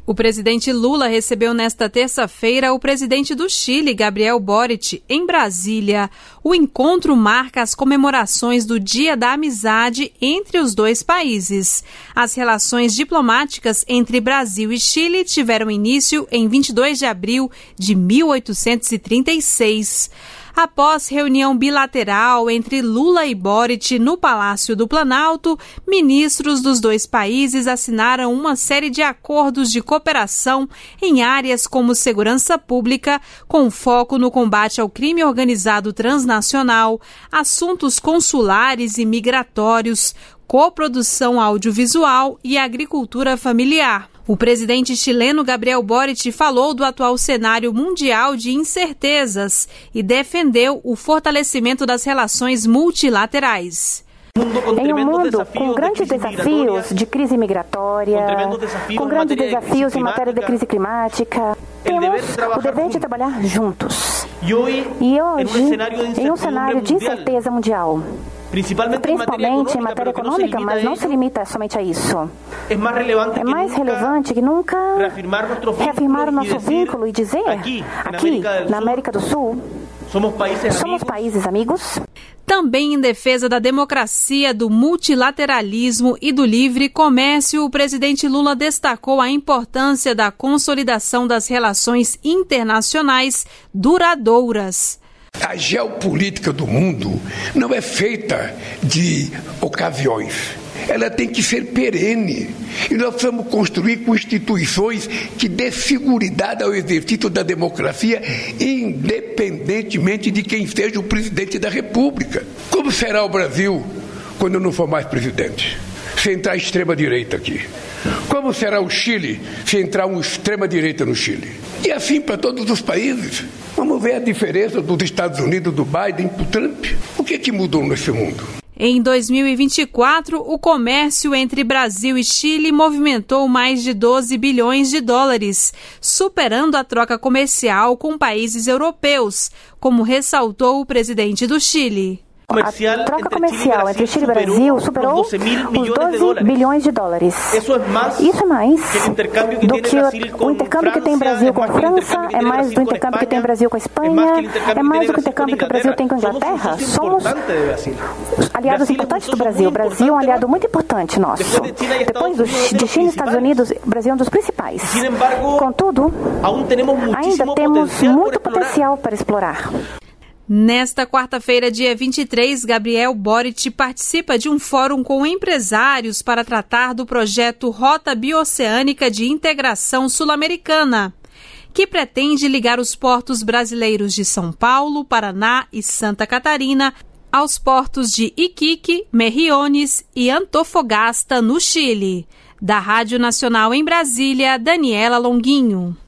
O presidente Lula recebeu nesta terça-feira o presidente do Chile, Gabriel Boric, em Brasília. O encontro marca as comemorações do Dia da Amizade entre os dois países. As relações diplomáticas entre Brasil e Chile tiveram início em 22 de abril de 1836. Após reunião bilateral entre Lula e Boric no Palácio do Planalto, ministros dos dois países assinaram uma série de acordos de cooperação em áreas como segurança pública, com foco no combate ao crime organizado transnacional, assuntos consulares e migratórios, coprodução audiovisual e agricultura familiar. O presidente chileno Gabriel Boric falou do atual cenário mundial de incertezas e defendeu o fortalecimento das relações multilaterais. Em um mundo com grandes desafios de crise migratória, com grandes desafios em matéria de crise climática, temos o dever de trabalhar juntos. E hoje, em um cenário de incerteza mundial, principalmente em matéria econômica, mas não se limita somente a isso. É mais relevante que nunca reafirmar o nosso vínculo e dizer, aqui, na América do Sul, somos países amigos. Também em defesa da democracia, do multilateralismo e do livre comércio, o presidente Lula destacou a importância da consolidação das relações internacionais duradouras. A geopolítica do mundo não é feita de ocasiões. Ela tem que ser perene. E nós precisamos construir constituições que dê seguridade ao exercício da democracia, independentemente de quem seja o presidente da República. Como será o Brasil quando eu não for mais presidente? Se entrar extrema-direita aqui. Como será o Chile se entrar uma extrema-direita no Chile? E assim para todos os países. Vamos ver a diferença dos Estados Unidos, do Biden para o Trump. O que mudou nesse mundo? Em 2024, o comércio entre Brasil e Chile movimentou mais de 12 bilhões de dólares, superando a troca comercial com países europeus, como ressaltou o presidente do Chile. A troca comercial entre Chile e Brasil superou os 12 bilhões de dólares. Isso é mais do que o intercâmbio que tem o Brasil com a França, é mais do intercâmbio que tem o Brasil com a Espanha, é mais do que o intercâmbio que o Brasil tem com a Inglaterra. Somos aliados importantes do Brasil. O Brasil é um aliado muito importante nosso. Depois de China e Estados Unidos, o Brasil é um dos principais. Contudo, ainda temos muito potencial para explorar. Nesta quarta-feira, dia 23, Gabriel Boric participa de um fórum com empresários para tratar do projeto Rota Bioceânica de Integração Sul-Americana, que pretende ligar os portos brasileiros de São Paulo, Paraná e Santa Catarina aos portos de Iquique, Mejillones e Antofagasta, no Chile. Da Rádio Nacional em Brasília, Daniela Longuinho.